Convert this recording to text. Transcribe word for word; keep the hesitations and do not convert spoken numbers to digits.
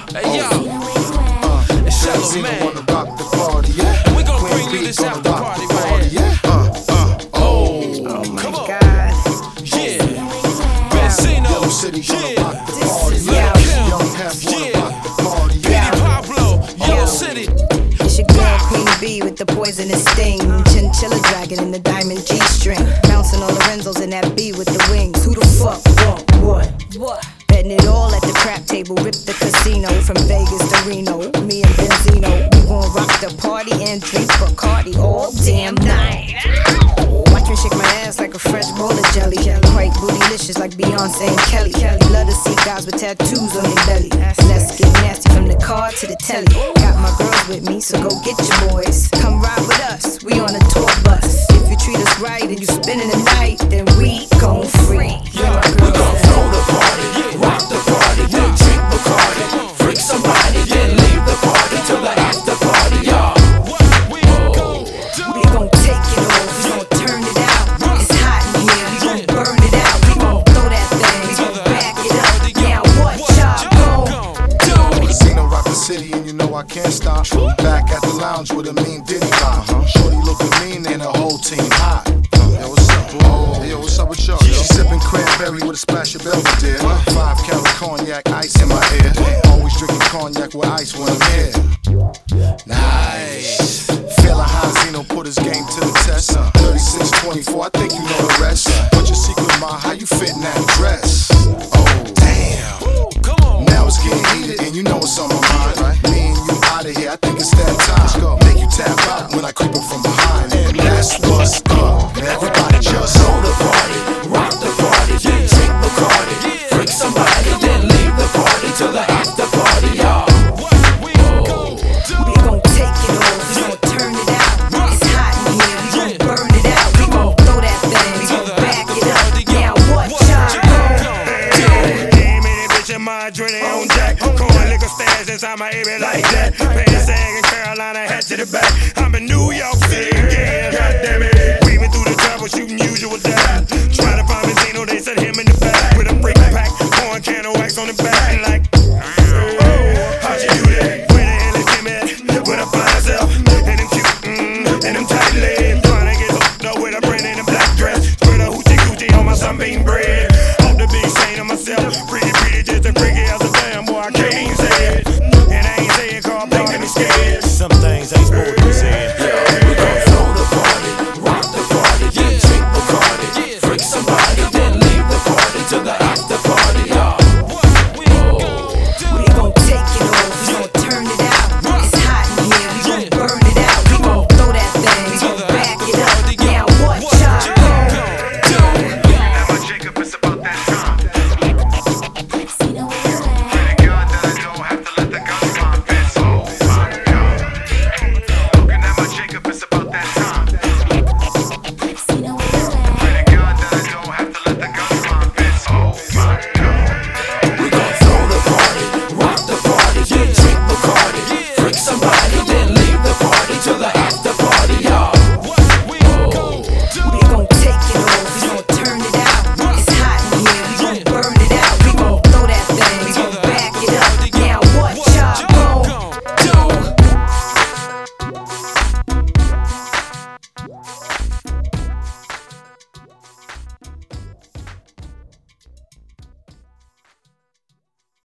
Hey yo, uh, it's Shallow Man. Wanna rock the party, yeah. And we gon' bring you this after party right here. Yeah. Uh, uh, oh, oh my come on. God. Yeah, Benzino. Yo, City gonna Yeah, rock the party. Lil' Yeah. Kim. Young Hef wanna Yeah, rock the party. Petey Pablo. Yo, Yeah. City. It's your girl Queen B with the poisonous sting. Chinchilla dragon in the diamond G-string. Bouncing on Lorenzos in that B with the wings. Who the fuck want what? What? Betting it all at the crap table. Rip the casino from Vegas to Reno. Me and Benzino, we gon' rock the party and drink Bacardi all damn night. Watch me shake my ass like a fresh bowl of jelly. Quite bootylicious like Beyonce and Kelly. Love to see guys with tattoos on their belly. Let's get nasty from the car to the telly. Got my girls with me, so go get your boys. Come ride with us, we on a tour bus. If you treat us right and you spending the night, then we gon' free. Yeah, We gon' throw the party, rock the party, then drink Bacardi, freak somebody, then leave the party till the after party, y'all. What we gon' do? We gon' take it off, we gon' turn it out. It's hot in here, we gon' burn it out. We gon' throw that thing, we gon' back it up. Now what y'all gon' do? Casino rock the city and you know I can't stop. Back at the lounge with a mean Diddy vibe. Uh-huh. Shorty looking mean and the whole team hot. Yo, what's up, bro? Hey, yo, what's up with y'all? She sipping cranberry with a splash of Belvedere. Five carat cognac, ice in my ear. Always drinking cognac with ice when I'm here. Nice. Feeling high, Zeno put his game to the test. thirty-six twenty-four, I think you know the rest. What's your secret, ma? How you fit in that dress? Oh, damn. Come on. Now it's getting heated, and you know what's on my mind, right? Me and you out of here, I think it's that time. Let's go. Make you tap out when I creep up from behind, and that's what's up. And everybody just Throw the party, rock the party, then drink Bacardi, freak somebody, then leave the party till the after party, y'all. What we gon' do? We gon' take it off, we gon' turn it out. It's hot in here, we gon' burn it out. We gon' throw that thing, we gon' back it up. Now what y'all gon' do? Hey, man, bitch, I'm my adrenaline on jack. Corn liquor stash inside my A B like that. Pants sagging, Carolina hat to the back. I'm in New York City again, goddamn it. Weaving through the troubleshooting usual day.